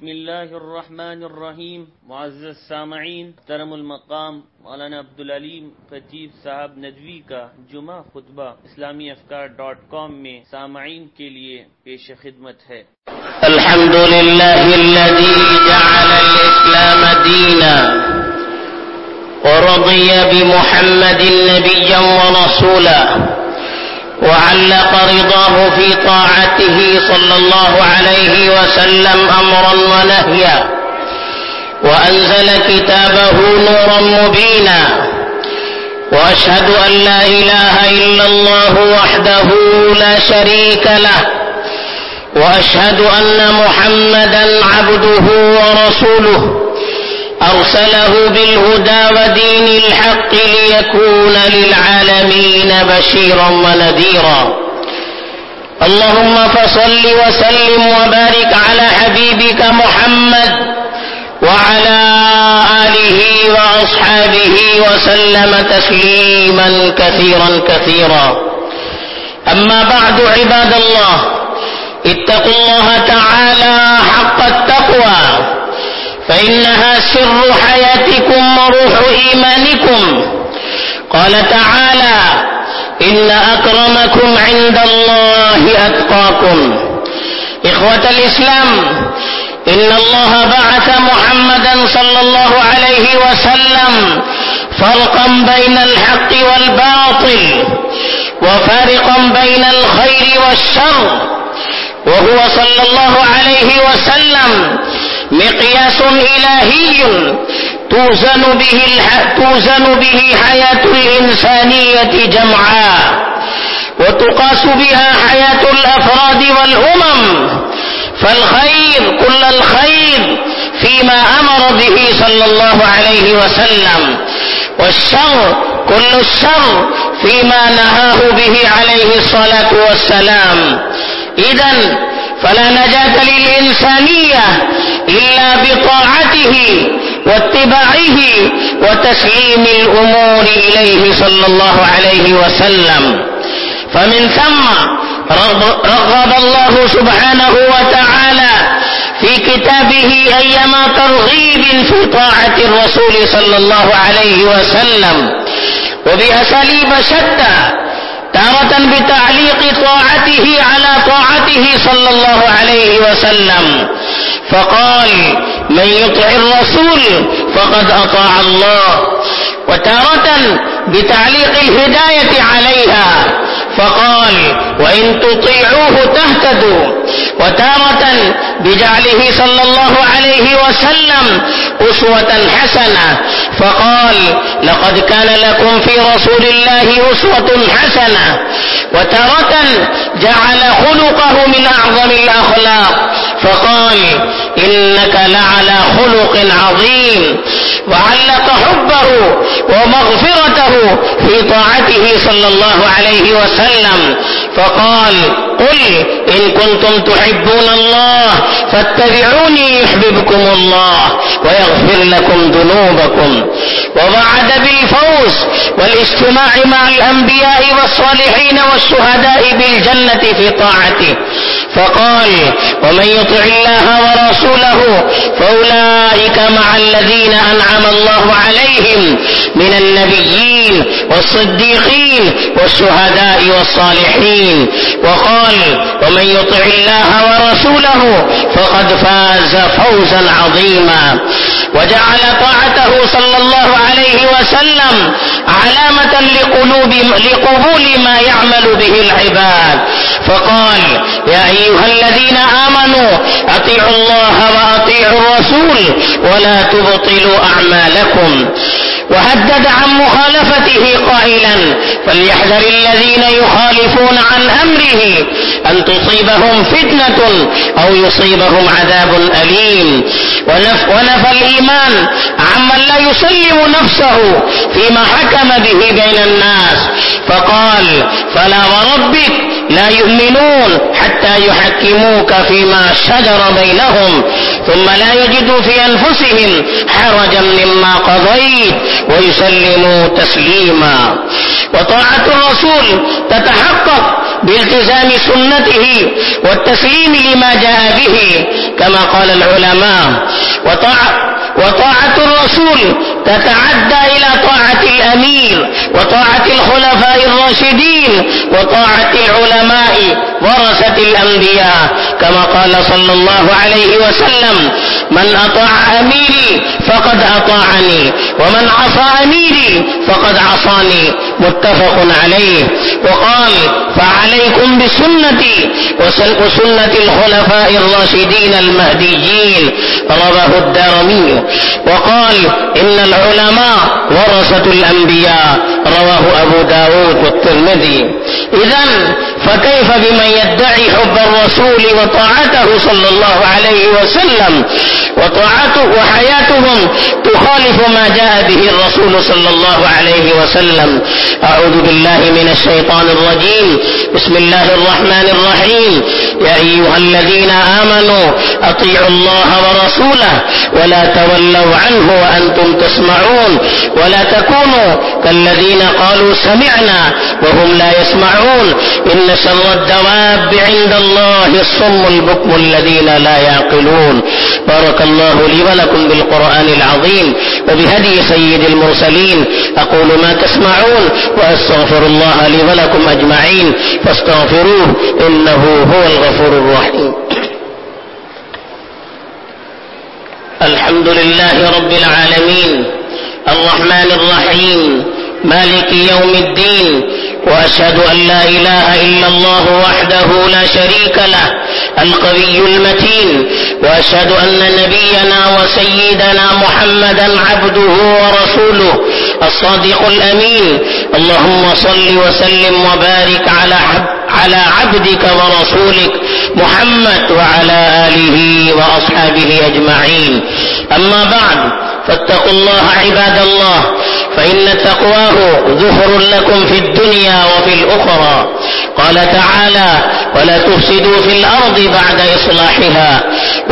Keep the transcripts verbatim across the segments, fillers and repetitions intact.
बिस्मिल्लाहिर्रहमानिर्रहीम। मुअज़्ज़ज़ सामईन, तरम मकाम मौलाना अब्दुल अलीम खतीब साहब नदवी का जुमा खुतबा इस्लामी अफकार डॉट कॉम में सामईन के लिए पेश खिदमत है। अल्हम्दुलिल्लाहिल्लज़ी जअलल इस्लाम दीना व रदिया बिमुहम्मदिन नबिय्यन व रसूला وعلق رضاه في طاعته صلى الله عليه وسلم أمرا ونهيا وأنزل كتابه نورا مبينا وأشهد أن لا إله إلا الله وحده لا شريك له وأشهد أن محمدا عبده ورسوله أرسله بالهدى ودين الحق ليكون للعالمين بشيرا ونذيرا اللهم فصل وسلم وبارك على حبيبك محمد وعلى آله وأصحابه وسلم تسليما كثيرا كثيرا أما بعد عباد الله اتقوا الله تعالى حق التقوى فإنها سر حياتكم وروح إيمانكم قال تعالى إن أكرمكم عند الله أتقاكم إخوة الإسلام إن الله بعث محمدا صلى الله عليه وسلم فرقا بين الحق والباطل وفارقا بين الخير والشر وهو صلى الله عليه وسلم مقياس إلهي توزن به توزن به حياة الإنسانية جمعاء وتقاس بها حياة الأفراد والأمم فالخير كل الخير فيما أمر به صلى الله عليه وسلم والشر كل الشر فيما نهاه به عليه الصلاة والسلام إذن فلا نجاة للإنسانية إلا بطاعته واتباعه وتسليم الأمور إليه صلى الله عليه وسلم فمن ثم رغب الله سبحانه وتعالى في كتابه أيما ترغيب في طاعة الرسول صلى الله عليه وسلم وبأساليب شتى تارة بتعليق طاعته على طاعته صلى الله عليه وسلم فقال من يطع الرسول فقد أطاع الله وتارة بتعليق الهداية عليها فقال وإن تطيعوه تهتدوا وتارة بجعله صلى الله عليه وسلم أسوة حسنة فقال لقد كان لكم في رسول الله أسوة حسنة وتارة جعل خلقه من أعظم الأخلاق فقال إنك لعلى خلق عظيم وعلق حبه ومغفرته في طاعته صلى الله عليه وسلم فقال قل إن كنتم تحبون الله فاتبعوني يحببكم الله ويغفر لكم ذنوبكم ووعد بالفوز والاجتماع مع الأنبياء والصالحين والشهداء بالجنة في طاعته فقال ومن يطع الله ورسوله فأولئك مع الذين أنعم الله عليهم من النبيين والصديقين والشهداء والصالحين وقال ومن يطع الله ورسوله فقد فاز فوزا عظيما وجعل طاعته صلى الله عليه وسلم علامة لقلوب لقبول ما يعمل به العباد فقال يا أيها الذين آمنوا أطيعوا الله وأطيعوا الرسول ولا تبطلوا أعمالكم وهدد عن مخالفته قائلا فليحذر الذين يخالفون عن أمره أن تصيبهم فتنة أو يصيبهم عذاب أليم ونفى الإيمان عمن لا يسلم نفسه فيما حكم به بين الناس فقال فلا وربك لا يؤمنون حتى يحكموك فيما شجر بينهم ثم لا يجدوا في أنفسهم حرجا مما قضيت ويسلموا تسليما وطاعة الرسول تتحقق بالتزام سنته والتسليم لما جاء به كما قال العلماء. وطاعة وطاعة الرسول تتعدى إلى طاعة الأمير وطاعة الخلفاء الراشدين وطاعة العلماء ورثة الأنبياء كما قال صلى الله عليه وسلم: من أطاع أميري فقد أطاعني ومن عصى أميري فقد عصاني، متفق عليه. وقال: فعليكم بسنتي وسنة الخلفاء الراشدين المهديين، رواه الدارمي. وقال: إن العلماء ورثة الأنبياء، رواه أبو داود والترمذي. إذن فكيف بمن يدعي حب الرسول وطاعته صلى الله عليه وسلم وطاعته وحياتهم تخالف ما جاء به الرسول صلى الله عليه وسلم؟ أعوذ بالله من الشيطان الرجيم. بسم الله الرحمن الرحيم. يا أيها الذين آمنوا أطيعوا الله ورسوله ولا تولوا عنه وأنتم تسمعون ولا تكونوا كالذين قالوا سمعنا وهم لا يسمعون إن شر الدواب عند الله الصم البكم الذين لا يعقلون. بارك الله لي ولكم بالقرآن العظيم وبهدي سيد المرسلين. أقول ما تسمعون وأستغفر الله لي ولكم أجمعين فاستغفروه إنه هو الغفور الرحيم. الحمد لله رب العالمين الرحمن الرحيم مالك يوم الدين، وأشهد أن لا إله إلا الله وحده لا شريك له القوي المتين، وأشهد أن نبينا وسيدنا محمدا عبده ورسوله الصادق الأمين. اللهم صل وسلم وبارك على على عبدك ورسولك محمد وعلى آله وأصحابه أجمعين. أما بعد، فاتقوا الله عباد الله، فإن تقواه ظهر لكم في الدنيا وفي الأخرى. قال تعالى: ولا تفسدوا في الأرض بعد إصلاحها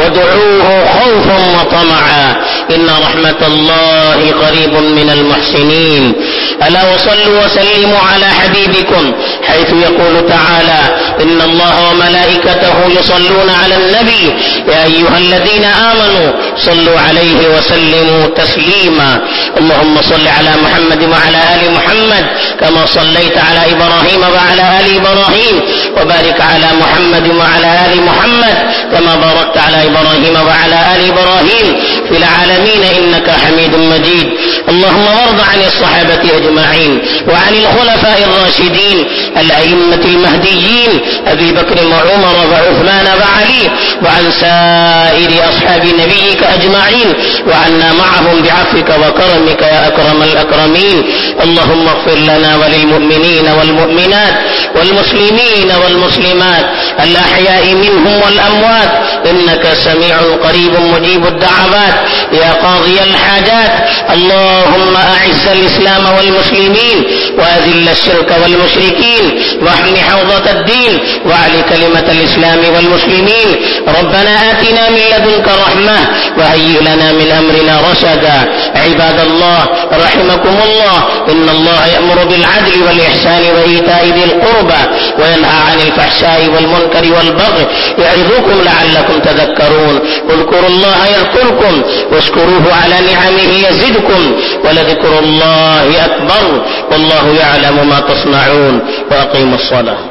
وادعوه خوفا وطمعا إن رحمة الله قريب من المحسنين. ألا وصلوا وسلموا على حبيبكم، حيث يقول تعالى: إن الله وملائكته يصلون على النبي يا أيها الذين آمنوا صلوا عليه وسلموا تسليما. اللهم صل على محمد وعلى آل محمد كما صليت على إبراهيم وعلى آل إبراهيم، وبارك على محمد وعلى آل محمد كما باركت على إبراهيم وعلى آل إبراهيم في العالمين إنك حميد مجيد. اللهم وارض عن الصحابة أجمعين وعن الخلفاء الراشدين الأئمة المهديين أبي بكر وعمر وعثمان وعلي، وعن سائر أصحاب نبيك أجمعين، وعنا معهم بعفوك وكرمك يا أكرم الأكرمين. اللهم اغفر لنا وللمؤمنين والمؤمنات والمسلمين والمسلمات الأحياء منهم والأموات إنك سميع قريب مجيب الدعوات يا قاضي الحاجات. اللهم أعز الإسلام والمسلمين وأذل الشرك والمشركين واحم حوضة الدين وعلي كلمة الإسلام والمسلمين. ربنا آتنا من لدنك رحمة وهيئ لنا من أمرنا رشدا. عباد الله رحمكم الله، إن الله يأمر بالعدل والإحسان وإيتاء ذي القربى وينهى عن الفحشاء والمنكر والبغي يعظكم لعلكم تذكرون. اذكروا الله يذكركم واشكروه على نعمه يزدكم ولذكر الله أكبر والله يعلم ما تصنعون. وأقيموا الصلاة.